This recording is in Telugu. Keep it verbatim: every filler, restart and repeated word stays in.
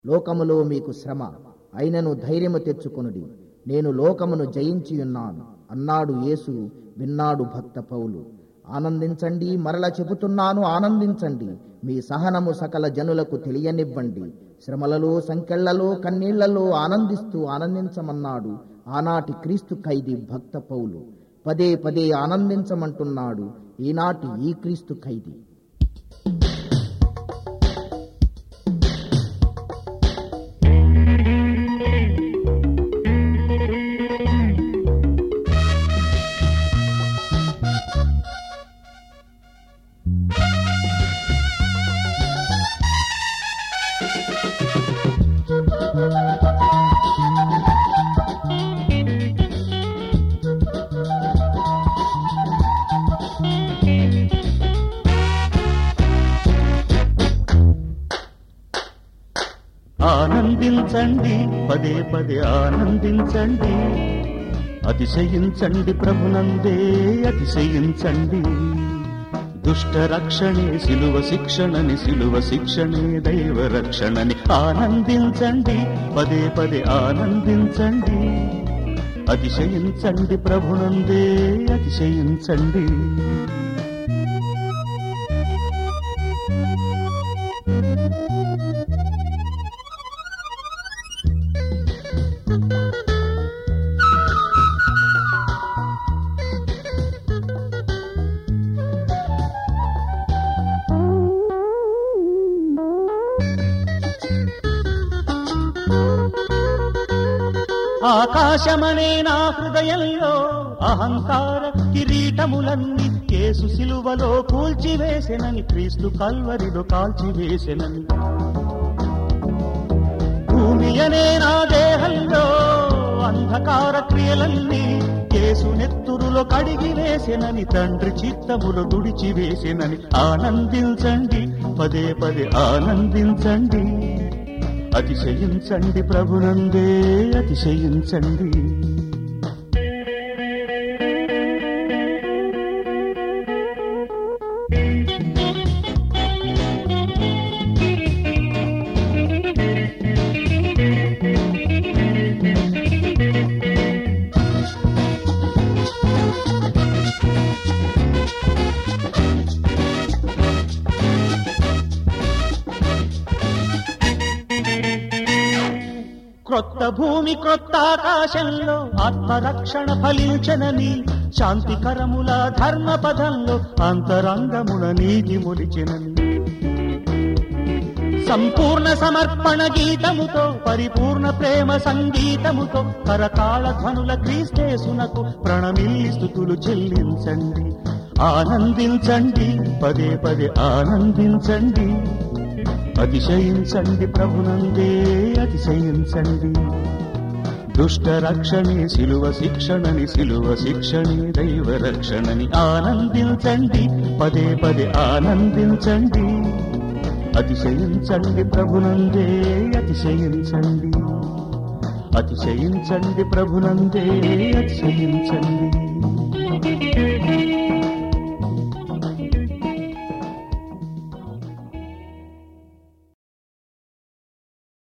లోకములో మీకు శ్రమ, అయినను ధైర్యము తెచ్చుకొనుడి, నేను లోకమును జయించియున్నాను అన్నాడు యేసు. విన్నాడు భక్త పౌలు. ఆనందించండి, మరల చెబుతున్నాను ఆనందించండి. మీ సహనము సకల జనులకు తెలియనివ్వండి. శ్రమలలో, సంకెళ్లలో, కన్నీళ్లలో ఆనందిస్తూ ఆనందించమన్నాడు ఆనాటి క్రీస్తు ఖైదీ భక్త పౌలు. పదే పదే ఆనందించమంటున్నాడు ఈనాటి ఈ క్రీస్తు ఖైదీ. ఆనందించండి, పదే పదే ఆనందించండి, అతిశయించండి ప్రభునందే అతిశయించండి. దుష్ట రక్షణే సిలువ శిక్షణని, సిలువ శిక్షణే దైవ రక్షణని. ఆనందించండి, పదే పదే ఆనందించండి, అతిశయించండి ప్రభునందే అతిశయించండి. ఆకాశమనే నా హృదయంలో అహంకార కిరీటములన్నీ యేసు సిలువలో కూల్చివేసెనని, క్రీస్తు కల్వరిలో కాల్చివేసెనని. భూమి అనే నా దేహంలో అంధకార క్రియలన్నీ యేసు నెత్తురులో కడిగివేసెనని, తండ్రి చిత్తములో తుడిచివేసెనని. ఆనందించండి, పదే పదే ఆనందించండి, అతిశయించండి ప్రభునందే అతిశయించండి. క్రొత్త భూమి క్రొత్త ఆకాశంలో ఆత్మరక్షణ ఫలించనని, శాంతికరముల ధర్మ పదంలో అంతరంగమున నీతి మొలిచెనని. సంపూర్ణ సమర్పణ గీతముతో, పరిపూర్ణ ప్రేమ సంగీతముతో, కరతాళ ధ్వనుల క్రీస్తేసునకు ప్రణమిల్లి స్తుతులు చెల్లించండి. ఆనందించండి, పదే పదే ఆనందించండి, అతిశయించండి ప్రభునందే అతిశయించండి. దుష్ట రక్షణే సిలువ శిక్షణని, సిలువ శిక్షణే దైవ రక్షణని. ఆనందించండి, పదే పదే ఆనందించండి, అతిశయించండి ప్రభునందే అతిశయించండి, అతిశయించండి ప్రభునందే అతిశయించండి.